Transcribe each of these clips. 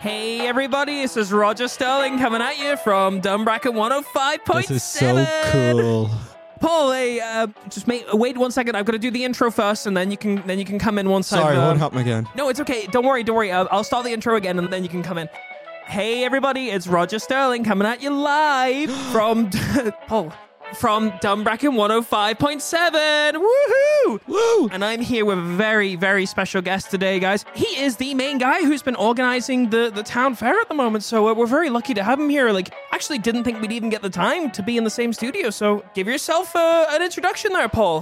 Hey everybody, this is Roger Sterling coming at you from Dumbracken 105.7. This is so cool. Paul, hey, wait 1 second. I've got to do the intro first, and then you can come in once. Sorry, won't happen again. No, it's okay. Don't worry. I'll start the intro again, and then you can come in. Hey everybody, it's Roger Sterling coming at you live from Paul. From Dumbracken 105.7. Woohoo! Woo! And I'm here with a very, very special guest today, guys. He is the main guy who's been organizing the town fair at the moment, so we're very lucky to have him here. Actually didn't think we'd even get the time to be in the same studio, so give yourself an introduction there, Paul.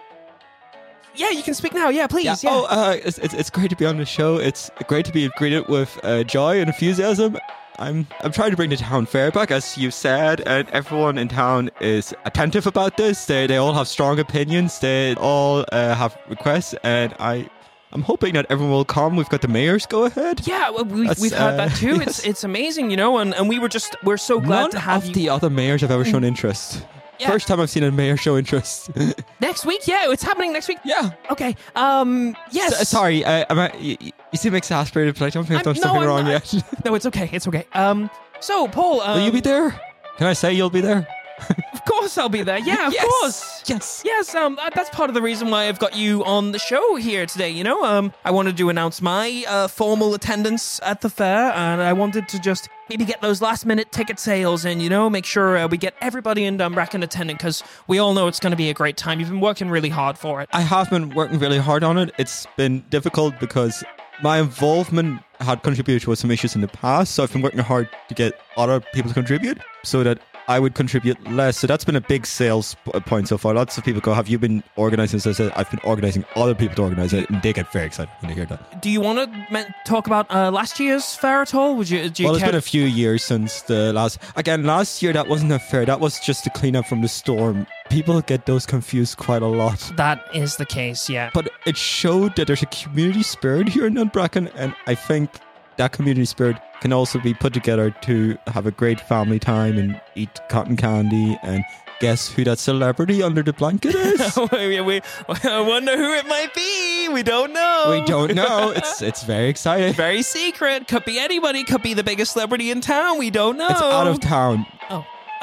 Yeah, you can speak now. Yeah, please. Yeah. Oh, it's great to be on the show. It's great to be greeted with joy and enthusiasm. I'm trying to bring the town fair back, as you said, and everyone in town is attentive about this. They all have strong opinions. They all have requests, and I'm hoping that everyone will come. We've got the mayor's go ahead. Yeah, well, we've heard that too. Yes. It's amazing, and we're so glad to have you. None of the other mayors have ever shown interest. Yeah. First time I've seen a mayor show interest. Next week? Yeah, it's happening next week. Yeah. Okay. Yes. Sorry, you seem exasperated, but I don't think I've done something wrong yet. No, it's okay. It's okay. So, Paul... will you be there? Can I say you'll be there? Of course I'll be there. Yeah, of course. Yes. Yes, that's part of the reason why I've got you on the show here today, I wanted to announce my formal attendance at the fair, and I wanted to just maybe get those last-minute ticket sales and, make sure we get everybody in Dumbracken attending, because we all know it's going to be a great time. You've been working really hard for it. I have been working really hard on it. It's been difficult because my involvement had contributed to some issues in the past, so I've been working hard to get other people to contribute so that I would contribute less. So that's been a big sales point so far. Lots of people go, have you been organising? So I said, I've been organising other people to organise it, and they get very excited when they hear that. Do you want to talk about last year's fair at all? It's been a few years since the last... Again, last year, that wasn't a fair. That was just to clean up from the storm. People get those confused quite a lot. That is the case, yeah. But it showed that there's a community spirit here in Dumbracken, and I think that community spirit can also be put together to have a great family time and eat cotton candy and guess who that celebrity under the blanket is. I wonder who it might be. We don't know. It's very exciting. Very secret. Could be anybody. Could be the biggest celebrity in town. We don't know. It's out of town. Oh.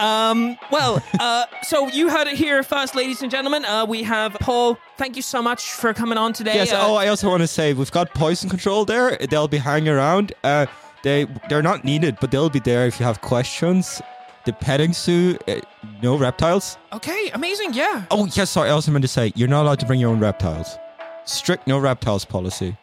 So you heard it here first, ladies and gentlemen. We have Paul. Thank you so much for coming on today. Yes. I also want to say we've got poison control there. They'll be hanging around. They're not needed, but they'll be there if you have questions. The petting zoo, no reptiles. Okay, amazing. Yeah. Oh yes, sorry. I also meant to say you're not allowed to bring your own reptiles. Strict no reptiles policy.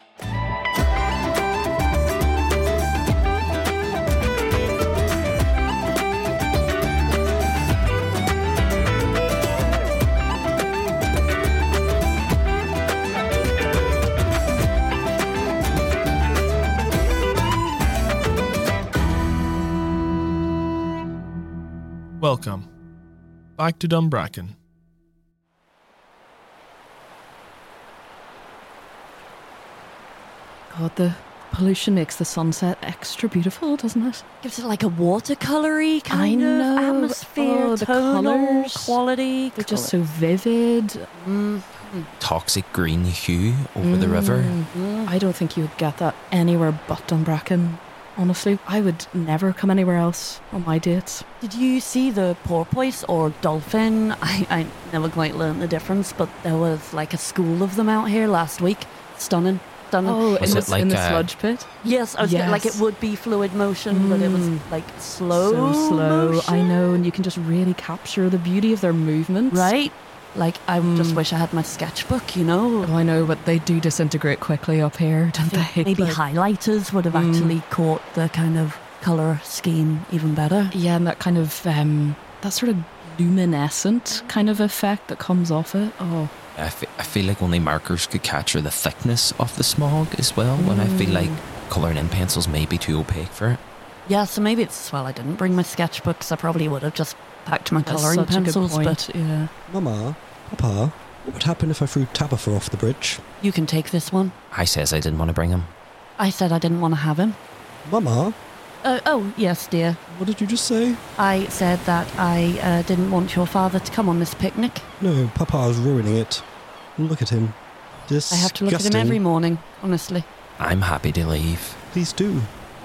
Welcome back to Dumbracken. God, the pollution makes the sunset extra beautiful, doesn't it? Gives it like a watercolory kind of atmosphere, the tonal colours, quality. They're just so vivid. Toxic green hue over the river. I don't think you would get that anywhere but Dumbracken. Honestly, I would never come anywhere else on my dates. Did you see the porpoise or dolphin? I never quite learned the difference, but there was like a school of them out here last week. Stunning. Oh, Was it like in the sludge pit? Yes, like it would be fluid motion, but it was like slow. So slow, motion. I know, and you can just really capture the beauty of their movements. Right? Like, I just wish I had my sketchbook, Oh, I know, but they do disintegrate quickly up here, don't they? Maybe highlighters would have actually caught the kind of colour scheme even better. Yeah, and that kind of, that sort of luminescent kind of effect that comes off it. Oh. I feel like only markers could capture the thickness of the smog as well, when I feel like colouring in pencils may be too opaque for it. Yeah, so maybe it's, well, I didn't bring my sketchbooks. I probably would have just packed my colouring such pencils. A good point, but yeah. Mama, Papa, what would happen if I threw Tabitha off the bridge? You can take this one. I says I didn't want to bring him. I said I didn't want to have him. Mama? Oh, yes, dear. What did you just say? I said that I didn't want your father to come on this picnic. No, Papa's ruining it. Look at him. Disgusting. I have to look at him every morning, honestly. I'm happy to leave. Please do.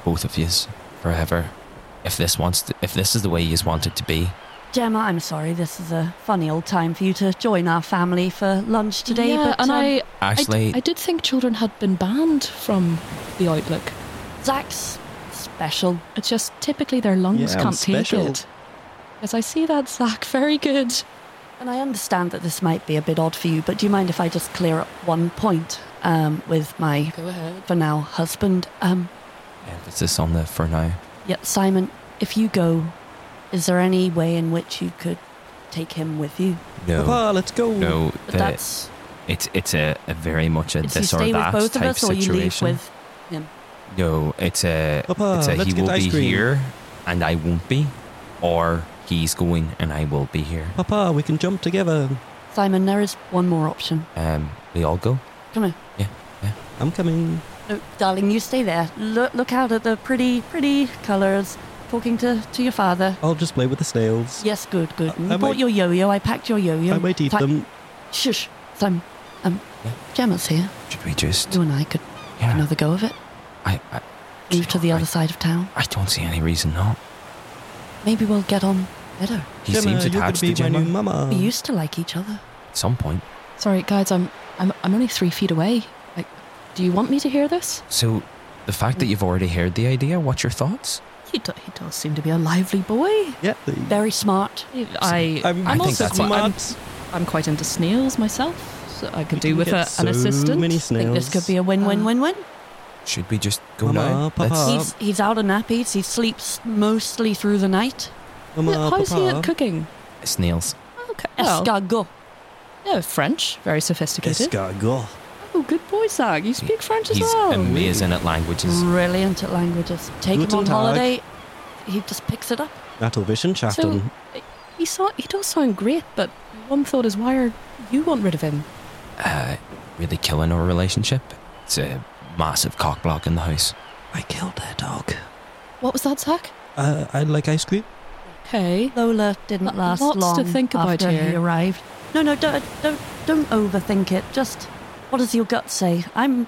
both of yous forever. If this is the way yous want it to be. Gemma, I'm sorry, this is a funny old time for you to join our family for lunch today. Yeah, but and Actually, I did think children had been banned from the Outlook. Zach's special. It's just typically their lungs Yeah, I'm can't take special. it. Yes, I see that, Zach. Very good. And I understand that this might be a bit odd for you, but do you mind if I just clear up one point with my, Go ahead. for now, husband? emphasis on the for now. Yeah, Simon, if you go, is there any way in which you could take him with you? No, Papa, let's go. no, But that's... it's a very much a Is he this or stay with that both of type us, or you leave situation. with him? No, it's a Papa, it's a let's he get will ice be cream. here and I won't be, or he's going and I will be here. Papa, we can jump together. Simon, there is one more option. We all go. Come here. I'm coming. No, darling, you stay there. Look out at the pretty colours. Talking to your father. I'll just play with the snails. Yes, good. I You bought might- your yo-yo. I packed your yo-yo. I might eat them. Shush. Simon, Gemma's here. Should we just? You and I could have Yeah. another go of it. I Move to the other side of town. I don't see any reason not. Maybe we'll get on better. He Gemma, seems you're going attached to be to my Gemma new mama. We used to like each other. at some point. Sorry, guys, I'm only 3 feet away. Like, do you want me to hear this? So, the fact that you've already heard the idea, what's your thoughts? He does seem to be a lively boy. Yeah. Very smart. I'm I think also that's quite, I'm quite into snails myself, so I could do with an so assistant. many I snails. think this could be a win-win-win-win. Should we just go Mama, now? Papa. He's out of nappies. He sleeps mostly through the night. Mama, How's he Papa. at cooking? Snails. Okay. Well, Escargot. yeah, French, very sophisticated. Escargot. Oh, good boy, Zach. You speak French as He's well. amazing at languages. Brilliant at languages. Take him Guten on Tag. holiday. He just picks it up. Natalvision He does sound great, but one thought is, why are you want rid of him? Really killing our relationship. It's a massive cock block in the house. I killed their dog. What was that, Zach? I like ice cream. Okay. Lola didn't last Lots long to think about after he here. arrived. No, don't overthink it. Just, what does your gut say?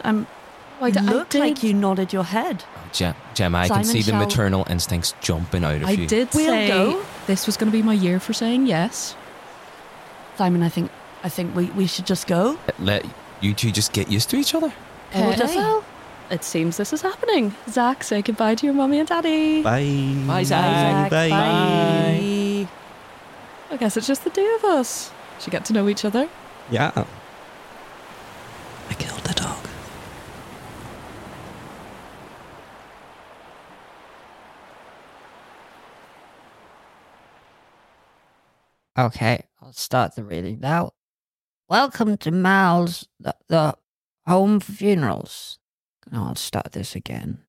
I Looked did- like you nodded your head. Gemma, I can Simon see the shall- maternal instincts jumping out of I you. did We'll say go. this was going to be my year for saying yes. Simon, I think we should just go. Let you two just get used to each other. We'll just- Well, it seems this is happening. Zach, say goodbye to your mummy and daddy. Bye. Bye, Zach. Bye. Bye. I guess it's just the two of us. Should get to know each other. Yeah. I killed the dog. Okay, I'll start the reading now. Welcome to Mal's, the home for funerals. No, I'll start this again.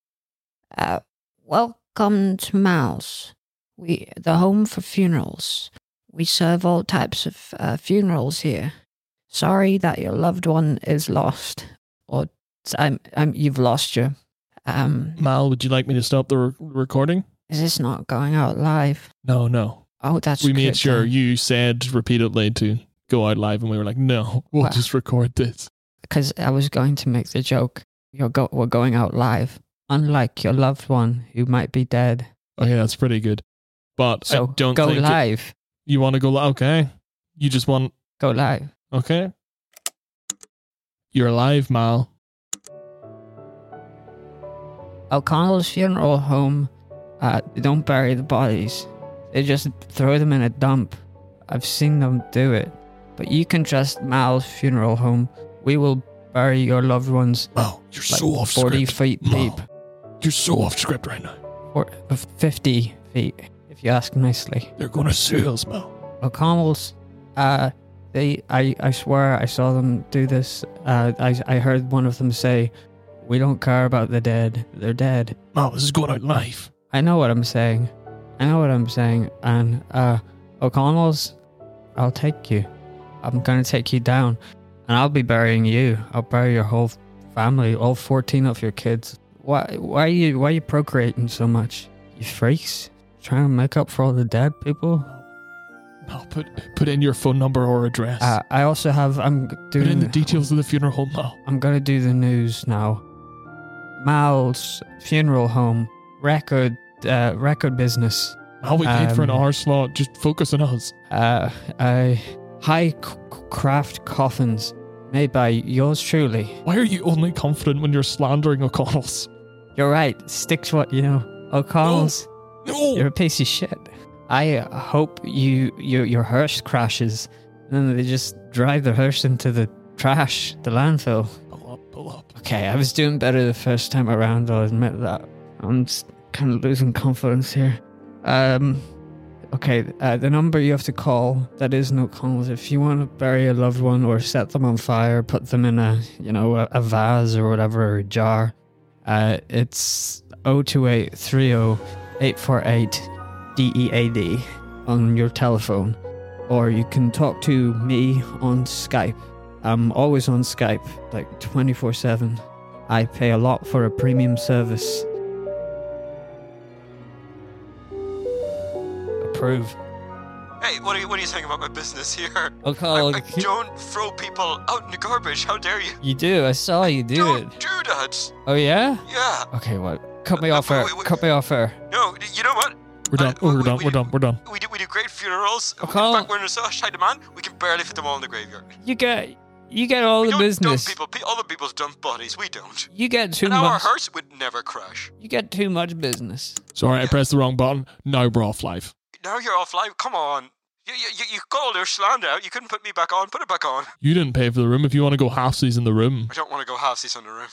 Welcome to Mal's, the home for funerals. We serve all types of funerals here. Sorry that your loved one is lost, or you've lost your. Mal, would you like me to stop the recording? Is this not going out live? No. Oh, that's We made good sure then. you said repeatedly to go out live, and we were like, no, we'll Wow. just record this. Because I was going to make the joke, we're going out live, unlike your loved one who might be dead. Okay, that's pretty good. But So I don't go think live. you want to go live. Okay. You just want, Go live. okay. You're live, Mal. O'Connell's funeral home, they don't bury the bodies. They just throw them in a dump. I've seen them do it. But you can trust Mal's funeral home. We will bury your loved ones Mal, you're like so off 40 script. feet deep. Mal, you're so off script right now. Or 50 feet, if you ask nicely. They're going to sue us, Mal. O'Connell's, I swear I saw them do this. I heard one of them say, "We don't care about the dead. They're dead." Mal, this is going out live. I know what I'm saying. And O'Connell's, I'll take you. I'm gonna take you down, and I'll be burying you. I'll bury your whole family, all 14 of your kids. Why are you procreating so much? You freaks, trying to make up for all the dead people. Mal, put in your phone number or address. I also have. I'm doing. Put in the details of the funeral home, Mal. I'm gonna do the news now. Mal's funeral home record business. How we paid for an hour slot. Just focus on us. High craft coffins made by yours truly. Why are you only confident when you're slandering O'Connell's? You're right. Stick to what you know. O'Connell's. No. You're a piece of shit. I hope your hearse crashes, and then they just drive the hearse into the trash, the landfill. Pull up. Okay, I was doing better the first time around, I'll admit that. I'm just kind of losing confidence here. Okay, the number you have to call, that is O'Connell's. If you want to bury a loved one or set them on fire, put them in a vase or whatever, or a jar, it's 02830-848-DEAD on your telephone. Or you can talk to me on Skype. I'm always on Skype, like 24/7. I pay a lot for a premium service. Approve. Hey, what are you saying about my business here? O'Connell, I don't throw people out in the garbage. How dare you? you do. I saw you do it. Don't do that. Oh yeah? Yeah. Okay, what? Cut me off her. wait. Cut me off her. No, you know what? We're done. We're done. We do great funerals. O'Connell. In fact, we're in such high demand, we can barely fit them all in the graveyard. You get all We the don't business. dump people. Other people's dump bodies. We don't. You get too And our much. hearse would never crash. You get too much business. Sorry, I pressed the wrong button. Now we're off live. Now you're off live. Come on. You got all your slander out. You couldn't put me back on. Put it back on. You didn't pay for the room. If you want to go halfsies in the room. I don't want to go halfsies on the room.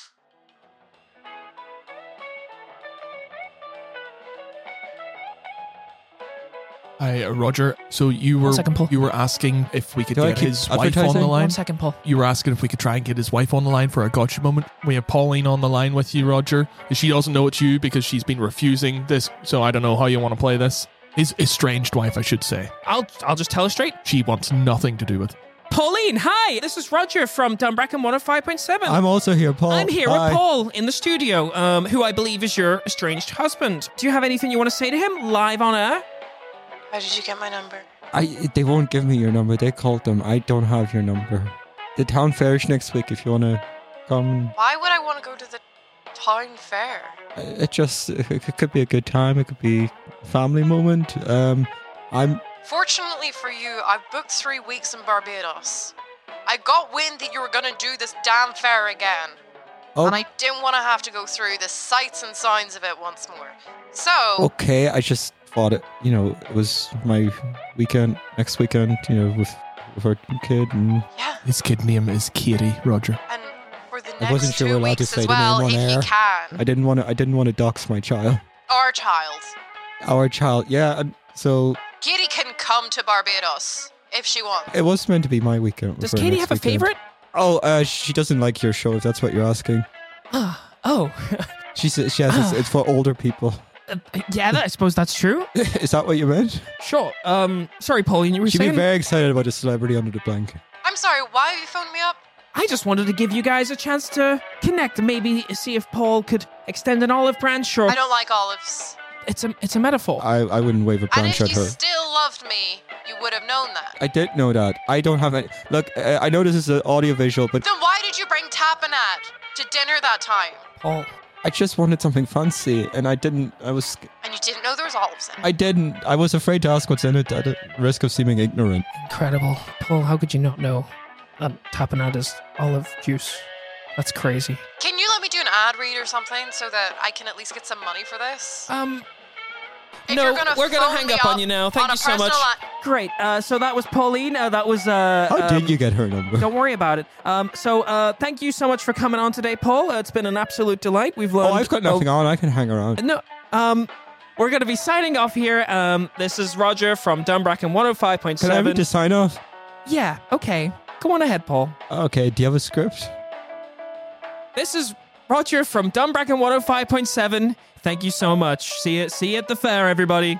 Hi, Roger. So you were 1 second, Paul. you were asking if we could Do I get keep his wife on the advertising? line. 1 second, Paul. You were asking if we could try and get his wife on the line for a gotcha moment. We have Pauline on the line with you, Roger. She doesn't know it's you because she's been refusing this. So I don't know how you want to play this. His estranged wife, I should say. I'll just tell her straight. She wants nothing to do with. Pauline, hi. This is Roger from Dunbracken 105.7. I'm also here, Paul. I'm here Hi. with Paul in the studio, who I believe is your estranged husband. Do you have anything you want to say to him live on air? How did you get my number? They won't give me your number. They called them. I don't have your number. The town fair is next week if you want to come. Why would I want to go to the town fair? It could be a good time. It could be a family moment. Fortunately for you, I've booked 3 weeks in Barbados. I got wind that you were going to do this damn fair again. Oh. And I didn't want to have to go through the sights and sounds of it once more. So, Okay, I just thought it was my weekend, next weekend, with our kid, and yeah. His kid name is Katie, Roger. And for the I wasn't next sure 2 we're allowed to weeks say as the name well, on if air. you can. I didn't want to dox my child. Our child. Our child, yeah. And so Katie can come to Barbados if she wants. it was meant to be my weekend. Does for Katie next have a weekend. favorite? Oh, she doesn't like your show. If that's what you're asking. Oh. She says it's for older people. Yeah, I suppose that's true. Is that what you meant? Sure. Sorry, Pauline, you were She'd be saying... very excited about a celebrity under the blanket. I'm sorry, why have you phoned me up? I just wanted to give you guys a chance to connect and maybe see if Paul could extend an olive branch or... I don't like olives. It's a metaphor. I wouldn't wave a And branch if at you her. still loved me, you would have known that. I did know that. I don't have any... Look, I know this is an audio-visual, but Then why did you bring Tapenade to dinner that time? Paul. I just wanted something fancy, and I didn't... And you didn't know there was olives in it. I didn't. I was afraid to ask what's in it at the risk of seeming ignorant. Incredible. Paul, how could you not know that tapenade is olive juice? That's crazy. Can you let me do an ad read or something so that I can at least get some money for this? If No, you're gonna we're going to phone hang me up on you now. Thank on a you so much. personal line- Great. So that was Pauline. That was... How did you get her number? Don't worry about it. So thank you so much for coming on today, Paul. It's been an absolute delight. We've learned... Oh, I've got nothing on. I can hang around. No, we're going to be signing off here. This is Roger from Dunbracken 105.7. Can I have you to sign off? Yeah, okay. Go on ahead, Paul. Okay, do you have a script? This is Roger from Dunbracken 105.7. Thank you so much. See you at the fair, everybody.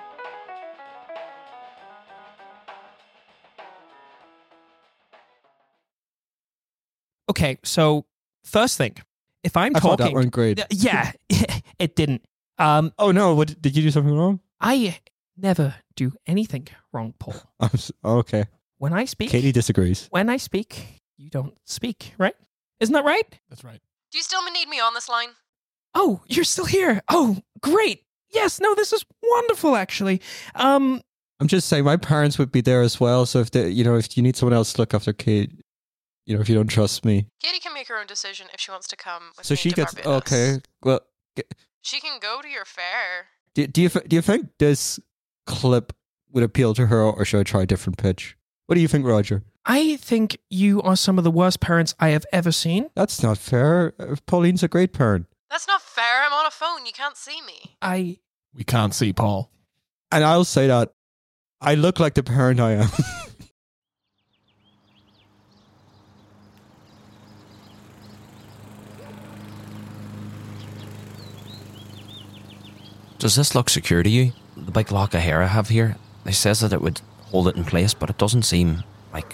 Okay, so first thing, if I'm I talking... thought that went great. Yeah, it didn't. Oh no, what, did you do something wrong? I never do anything wrong, Paul. Okay. When I speak... Katie disagrees. When I speak, you don't speak, right? Isn't that right? That's right. Do you still need me on this line? Oh, you're still here. Oh, great. Yes, no, this is wonderful, actually. I'm just saying, my parents would be there as well. So if if you need someone else to look after Kate, if you don't trust me, Katie can make her own decision if she wants to come with so me she to gets Barbados. okay. Well, She can go to your fair. do you think this clip would appeal to her, or should I try a different pitch? What do you think, Roger? I think you are some of the worst parents I have ever seen. That's not fair. Pauline's a great parent. That's not fair. I'm on a phone. You can't see me. We can't see Paul. And I'll say that I look like the parent I am. Does this look secure to you? The big lock of hair I have here, it says that it would hold it in place, but it doesn't seem like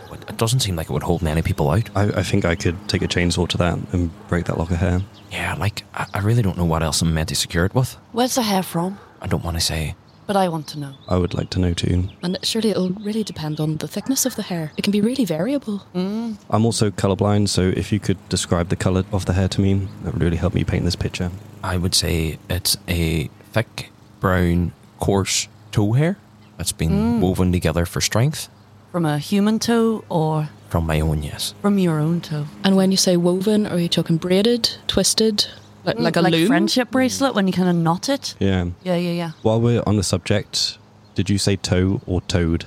it would hold many people out. I think I could take a chainsaw to that and break that lock of hair. Yeah, I really don't know what else I'm meant to secure it with. Where's the hair from? I don't want to say. But I want to know. I would like to know too. And surely it'll really depend on the thickness of the hair. It can be really variable. I'm also colourblind, so if you could describe the colour of the hair to me, that would really help me paint this picture. I would say it's a thick, brown, coarse toe hair that's been woven together for strength. From a human toe or From my own, yes. from your own toe? And when you say woven, are you talking braided, twisted, like a loom? Friendship bracelet when you kind of knot it? Yeah. Yeah. While we're on the subject, did you say toe or toad?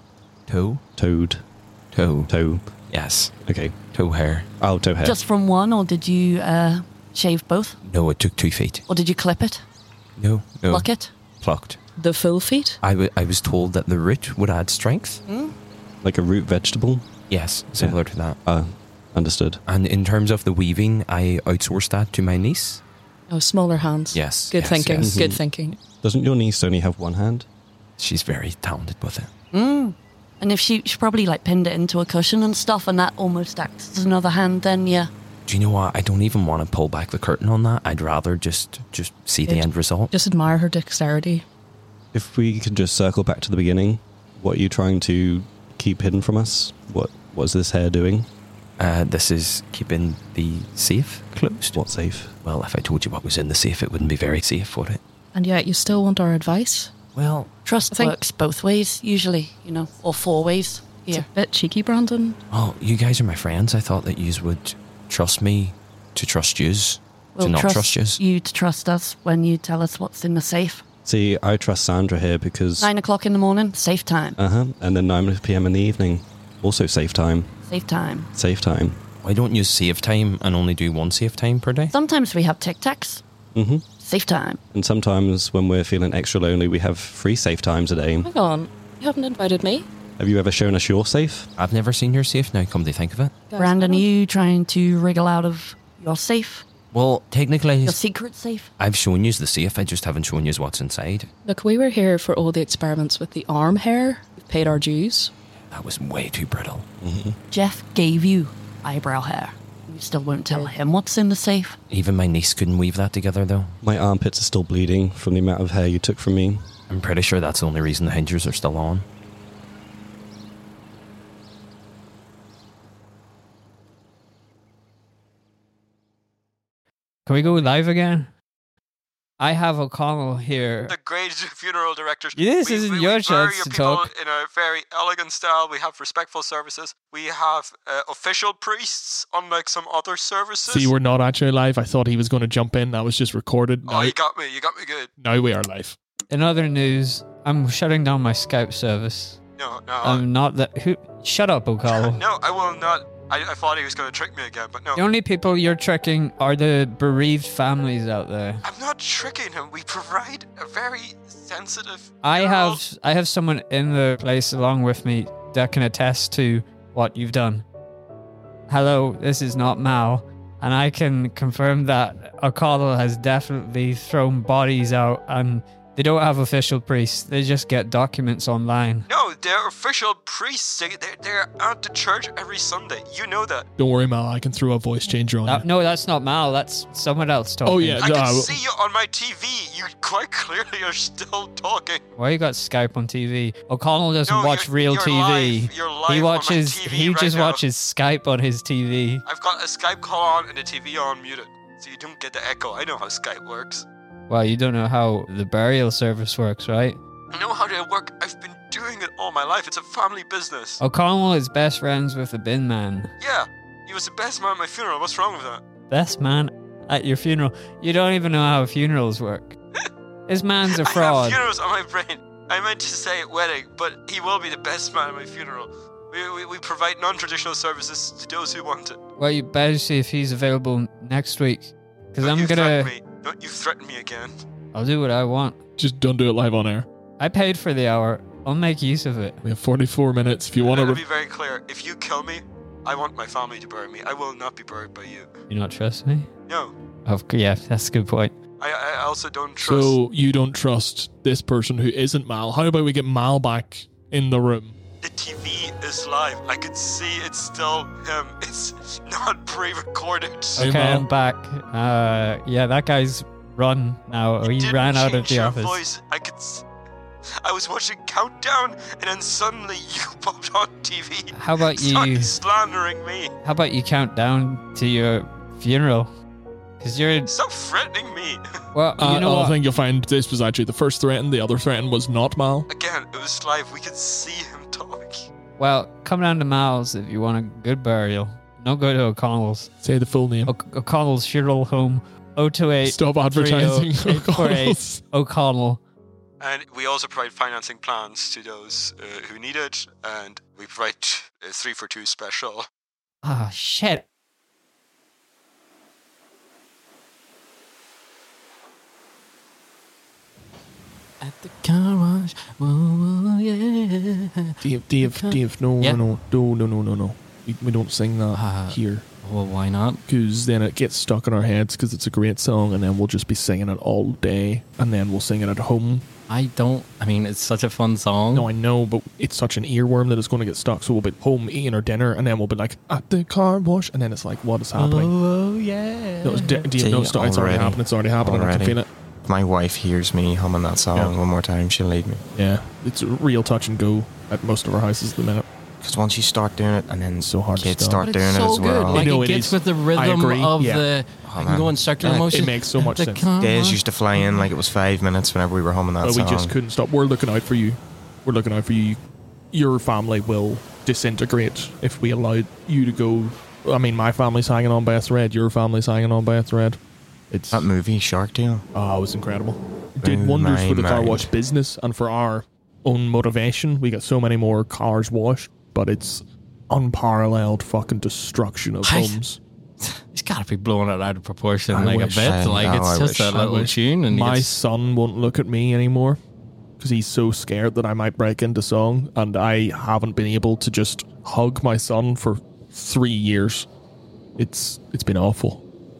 Toe? Toad. Toe. Toe. Yes. Okay. Toe hair. Oh, toe hair. Just from one, or did you shave both? No, it took 2 feet. Or did you clip it? No. Pluck it? Plucked. The full feet? I was told that the root would add strength. Like a root vegetable? Yes, similar to that. Understood. And in terms of the weaving, I outsourced that to my niece. Oh, smaller hands. Yes. Good yes, thinking. yes. Good thinking. Doesn't your niece only have one hand? She's very talented with it. And if she probably pinned it into a cushion and stuff, and that almost acts as another hand, then yeah. Do you know what? I don't even want to pull back the curtain on that. I'd rather just see the Good. end result. Just admire her dexterity. If we can just circle back to the beginning, what are you trying to keep hidden from us? What was this hair doing? This is keeping the safe closed. What safe? Well, if I told you what was in the safe, it wouldn't be very safe, would it? And yet you still want our advice? Well, Trust works both ways, usually, or 4 ways. It's Yeah. a bit cheeky, Brandon. oh, you guys are my friends. I thought that yous would trust me to trust yous, We'll to not trust trust yous. you to trust us when you tell us what's in the safe. See, I trust Sandra here because... 9 o'clock in the morning, safe time. And then 9 p.m. in the evening. Also safe time. Safe time. Safe time. Why don't you save time and only do 1 save time per day? Sometimes we have tic-tacs. Mm-hmm. Safe time. And sometimes when we're feeling extra lonely, we have 3 safe times a day. Hang on. You haven't invited me? Have you ever shown us your safe? I've never seen your safe now, come to think of it. Guys, Brandon, I are don't- you trying to wriggle out of your safe? Well, technically, Your secret safe? I've shown yous the safe. I just haven't shown yous what's inside. Look, we were here for all the experiments with the arm hair. We've paid our dues. That was way too brittle. Jeff gave you eyebrow hair. You still won't tell him what's in the safe? Even my niece couldn't weave that together, though. My armpits are still bleeding from the amount of hair you took from me. I'm pretty sure that's the only reason the hinges are still on. Can we go live again? I have O'Connell here. The great funeral directors. This isn't your chance to talk. In a very elegant style. We have respectful services. We have official priests, unlike some other services. See, we're not actually live. I thought he was going to jump in. That was just recorded. Oh, you got me. You got me good. Now we are live. In other news, I'm shutting down my Skype service. No. I'm not that. Who? Shut up, O'Connell. No, I will not. I thought he was going to trick me again, but no. The only people you're tricking are the bereaved families out there. I'm not tricking him. We provide a very sensitive... I have someone in the place along with me that can attest to what you've done. Hello, this is not Mal, and I can confirm that O'Connell has definitely thrown bodies out, and they don't have official priests. They just get documents online. No, they're official priests. They're at the church every Sunday. You know that. Don't worry, Mal. I can throw a voice changer on you. No, that's not Mal. That's someone else talking. Oh, yeah. I No, can see you on my TV. You quite clearly are still talking. Why you got Skype on TV? O'Connell doesn't No, watch you're- real you're TV. live. You're live He on my watches. TV He right just now. watches Skype on his TV. I've got a Skype call on and the TV on muted, so you don't get the echo. I know how Skype works. Well, you don't know how the burial service works, right? I know how to work. I've been doing it all my life. It's a family business. O'Connell is best friends with the bin man. Yeah, he was the best man at my funeral. What's wrong with that? Best man at your funeral. You don't even know how funerals work. This man's a I have fraud. funerals on my brain. I meant to say wedding, but he will be the best man at my funeral. We provide non-traditional services to those who want it. Well, you better see if he's available next week. Because I'm gonna... Don't you threaten me again. I'll do what I want. Just don't do it live on air. I paid for the hour. I'll make use of it. We have 44 minutes. If you want Let me to... be very clear. If you kill me, I want my family to bury me. I will not be buried by you. You not trust me? No. Yeah, that's a good point. I also don't trust... So you don't trust this person who isn't Mal. How about we get Mal back in the room? The TV is live. I can see it's still him. It's not pre-recorded. Okay, Mal. I'm back. Yeah, that guy's run now. He Didn't ran out of change the your office. Voice. I was watching Countdown, and then suddenly you popped on TV. How about started you? slandering me? How about you count down to your funeral? Because you're... Stop threatening me. Well, you know I what? think you'll find this was actually the first threat, and the other threat was not Mal. Again, it was live. We could see him talk. Well, come down to Mal's if you want a good burial. Don't go to O'Connell's. Say the full name. O'Connell's funeral home. 028 Stop advertising 848 O'Connell. And we also provide financing plans to those who need it, and we provide a 3-for-2 special. Ah, shit. At the car wash, whoa, yeah. Dave, no. We don't sing that here. Well, why not? Because then it gets stuck in our heads because it's a great song, and then we'll just be singing it all day, and then we'll sing it at home. I mean, it's such a fun song. No, I know, but it's such an earworm that it's going to get stuck, so we'll be home eating our dinner, and then we'll be like, at the car wash, and then it's like, what is happening? Oh, yeah. No, Dave, no, stop. It's already happened. It's already happened. I can feel it. If my wife hears me humming that song one more time, she'll leave me. Yeah, it's a real touch and go at most of our houses at the minute. Because once you start doing it, and then so hard kids to stop. start doing it as well. Like it gets with the rhythm of the going circular motion. It makes so much sense. Days used to fly in like it was 5 minutes whenever we were humming that song. We just couldn't stop. We're looking out for you. We're looking out for you. Your family will disintegrate if we allow you to go. I mean, my family's hanging on by a thread. Your family's hanging on by a thread. It's that movie, Shark Tale. Oh, it was incredible. It did wonders for the car wash business and for our own motivation. We got so many more cars washed, but it's unparalleled fucking destruction of homes. He's got to be blowing it out of proportion I like wish. a bit. Like it's just a little tune, and my son won't look at me anymore because he's so scared that I might break into song, and I haven't been able to just hug my son for 3 years. It's been awful.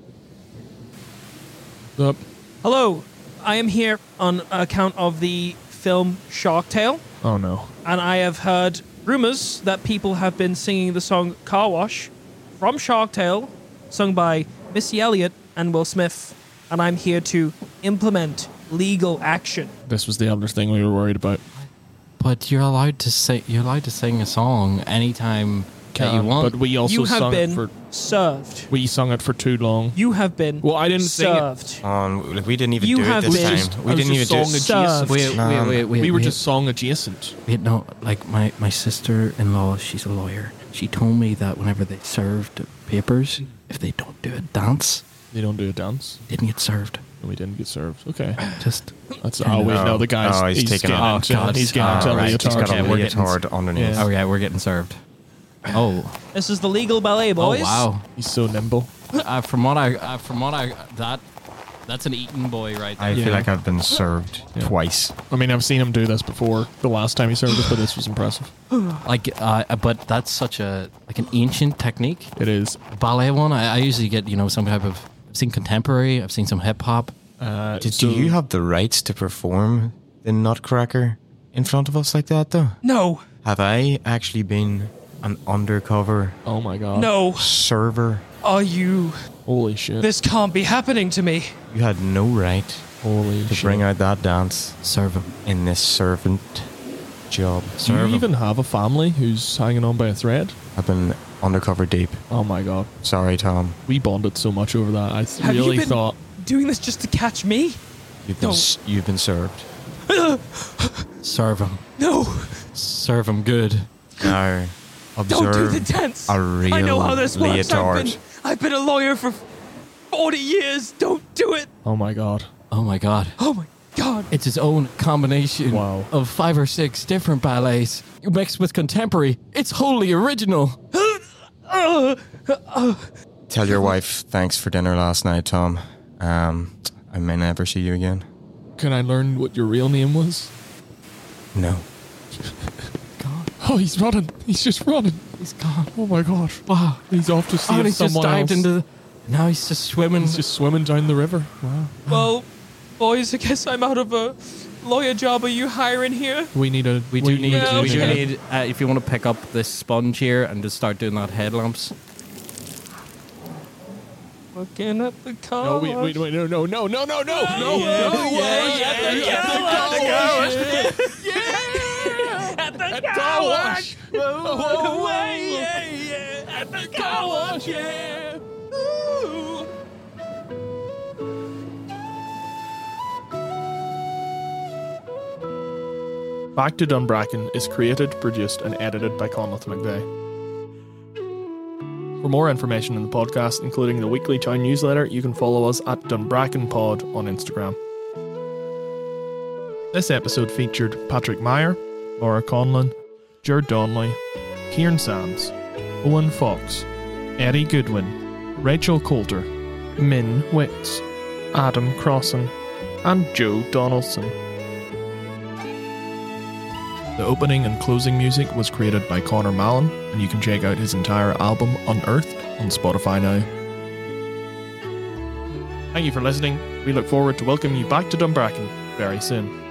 Hello, I am here on account of the film Shark Tale. Oh no. And I have heard rumors that people have been singing the song Car Wash from Shark Tale, sung by Missy Elliott and Will Smith. And I'm here to implement legal action. This was the other thing we were worried about. But you're allowed to say you're sing a song anytime that you want. But we also you have sung been it for served. We sung it for too long. You have been well, I didn't served. sing it. We didn't even do it this time. We didn't even do it. Wait, we were just song adjacent. Wait, no, like my sister-in-law, she's a lawyer. She told me that whenever they served papers, if they don't do a dance, they don't do a dance. Didn't get served. We didn't get served. Okay. Just that's wait, no, the guy's he's taking off. He's getting a leotard. He's got a leotard underneath. Oh yeah, we're getting served. Oh, this is the legal ballet, boys. Oh wow, he's so nimble. From what I that's an Eton boy right there. I feel like I've been served twice. I mean, I've seen him do this before. The last time he served us, but this was impressive. But that's such an ancient technique. It is ballet one. I usually get some type of. I've seen contemporary. I've seen some hip hop. Do you have the rights to perform the Nutcracker in front of us like that, though? No. Have I actually been an undercover? Oh my god. No. Server? Are you? Holy shit. This can't be happening to me. You had no right to bring out that dance. Serve him in this servant job. Do you even have a family who's hanging on by a thread? I've been undercover deep. Oh my god. Sorry, Tom. We bonded so much over that. I Have really you been thought doing this just to catch me? You've been served. Serve him. No. Serve him good. Now, observe Don't do the dance. a real I know how this works. leotard. I've been a lawyer for 40 years. Don't do it. Oh my god. Oh my god. Oh my god. It's his own combination Wow. of 5 or 6 different ballets mixed with contemporary. It's wholly original. Tell your wife thanks for dinner last night, Tom. I may never see you again. Can I learn what your real name was? No. Oh, he's running. He's just running. He's gone. Oh my god. Wow. He's off to see Oh, if he's just someone dived else. into the... Now he's just swimming. He's just swimming down the river. Wow. Well, boys, I guess I'm out of a lawyer job. Are you hiring here? We need a. We do need, Yeah, we do okay. need if you want to pick up this sponge here and just start doing that headlamps. Working at the car. No, wait, no, no, no, no, no, no, no, no, Yeah, no, At the car wash. At the car wash, yeah. Ooh. Back to Dunbracken is created, produced, and edited by Conleth McVeigh. For more information on the podcast, including the weekly town newsletter, you can follow us at DunbrackenPod on Instagram. This episode featured Patrick Meyer, Laura Conlon, Jared Donnelly, Kieran Sands, Owen Fox, Eddie Goodwin, Rachel Coulter, Min Wicks, Adam Crossan, and Joe Donaldson. The opening and closing music was created by Connor Mallon, and you can check out his entire album Unearthed on Spotify now. Thank you for listening. We look forward to welcoming you back to Dunbracken very soon.